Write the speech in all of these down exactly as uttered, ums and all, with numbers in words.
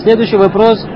Следующий вопрос.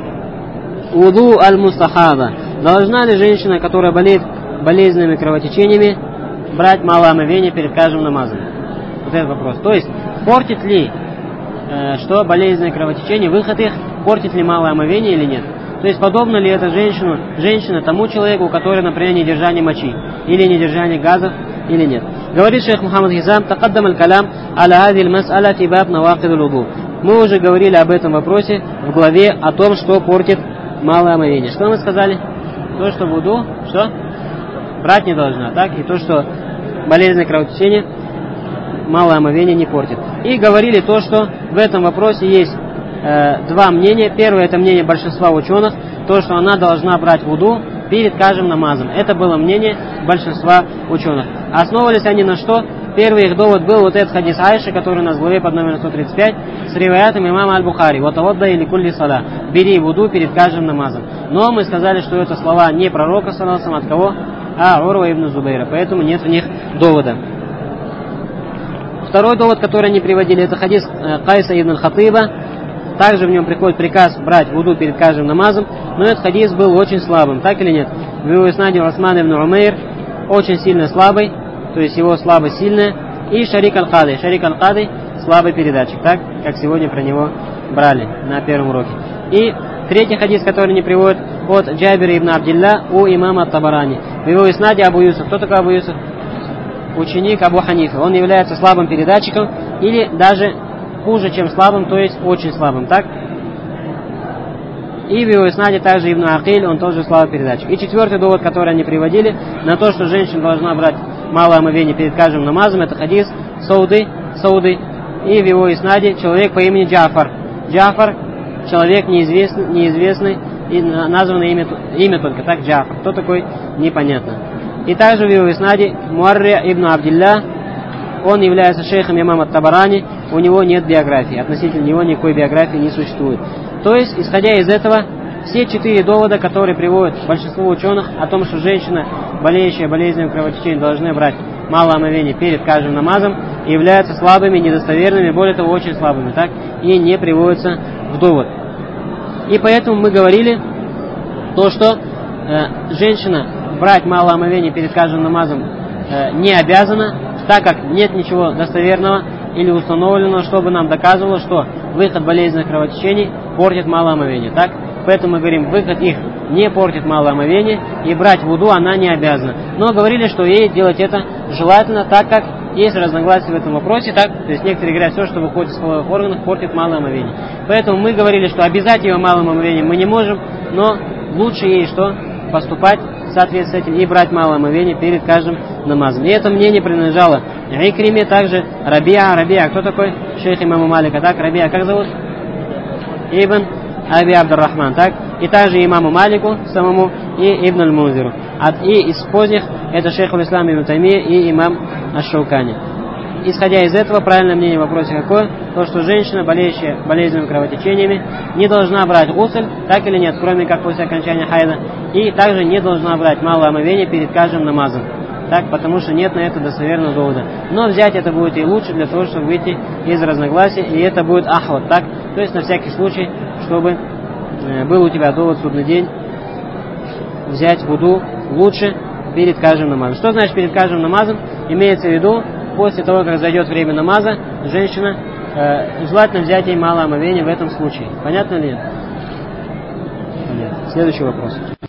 Уду аль-мустахада. Должна ли женщина, которая болеет болезненными кровотечениями, брать малое омовение перед каждым намазом? Вот этот вопрос. То есть, портит ли, э, что болезненные кровотечения, выход их, портит ли малое омовение или нет? То есть, подобно ли это женщину, женщина тому человеку, который, например, недержание мочи, или недержание газов, или нет? Говорит шейх Мухаммад Хизам, тақаддам аль-калям аля хази аль-мас'аля фи баб навақид аль-вуду. Мы уже говорили об этом вопросе в главе о том, что портит малое омовение. Что мы сказали? То, что вуду, что? Брать не должна, так? И то, что болезненное кровотечение, малое омовение не портит. И говорили то, что в этом вопросе есть э, два мнения. Первое, это мнение большинства ученых, то, что она должна брать вуду перед каждым намазом. Это было мнение большинства ученых. Основывались они на что? Первый их довод был вот этот хадис Айши, который у нас в главе под номером сто тридцать пять, с риваятом имама Аль-Бухари. Вот аводда или кулли сала. Бери вуду перед каждым намазом. Но мы сказали, что это слова не пророка, саллаллаху, от кого? А Урва ибн Зубайра. Поэтому нет в них довода. Второй довод, который они приводили, это хадис Кайса ибн Хатыба. Также в нем приходит приказ брать вуду перед каждым намазом. Но этот хадис был очень слабым, так или нет? В его иснаде Усман ибн Умейр очень сильно слабый. То есть его слабость сильная. И Шарик аль-Кады. Шарик аль-Кады слабый передатчик, так? Как сегодня про него брали на первом уроке. И третий хадис, который не приводит от Джабира ибн Абдилля у имама Табарани. В его иснаде Абу Юсуф. Кто такой Абу Юсуф? Ученик Абу Ханифы. Он является слабым передатчиком или даже хуже, чем слабым, то есть очень слабым, так? И в его иснаде также Ибн Акиль, он тоже слабый передатчик. И четвертый довод, который они приводили на то, что женщина должна брать малое омовение перед каждым намазом, это хадис Сауды, Сауды. И в его иснаде человек по имени Джафар. Джафар, человек неизвестный, неизвестный и названо имя, имя только так, Джафар. Кто такой? Непонятно. И также в его иснаде Муарри ибн Абдилля, он является шейхом имама Табарани, у него нет биографии, относительно него никакой биографии не существует. То есть, исходя из этого, все четыре довода, которые приводят большинство ученых о том, что женщина, болеющая болезненным кровотечением, должны брать малое омовение перед каждым намазом, являются слабыми, недостоверными, более того, очень слабыми, так, и не приводятся в довод. И поэтому мы говорили то, что э, женщина брать малое омовение перед каждым намазом э, не обязана, так как нет ничего достоверного или установленного, чтобы нам доказывало, что выход болезненных кровотечений портит малое омовение. Так? Поэтому мы говорим, выход их не портит малое омовение, и брать вуду она не обязана. Но говорили, что ей делать это желательно, так как есть разногласия в этом вопросе. Так? То есть некоторые говорят, все, что выходит из половых органов, портит малое омовение. Поэтому мы говорили, что обязать ее малым омовением мы не можем, но лучше ей что? Поступать в соответствии с этим и брать малое омовение перед каждым намазом. И это мнение принадлежало Икриме, также Рабиа. Рабиа, кто такой? Шейх имама Малика, так? Рабиа, как зовут? Ибн Аби Абдуррахман, так? И также имаму Малику самому и Ибн аль-Мунзиру. И из поздних это шейх аль-Ислам ибн Таймия и имам Аш-Шаукани. Исходя из этого, правильное мнение в вопросе какое? То, что женщина, болеющая болезненными кровотечениями, не должна брать гусль, так или нет, кроме как после окончания хайда, и также не должна брать малое омовение перед каждым намазом. Так, потому что нет на это достоверного довода. Но взять это будет и лучше для того, чтобы выйти из разногласий, и это будет ахват, так? То есть на всякий случай, чтобы э, был у тебя довод в судный день, взять вуду лучше перед каждым намазом. Что значит перед каждым намазом? Имеется в виду, после того, как зайдет время намаза, женщина, э, желательно взять ей малое омовение в этом случае. Понятно ли? Нет. Следующий вопрос.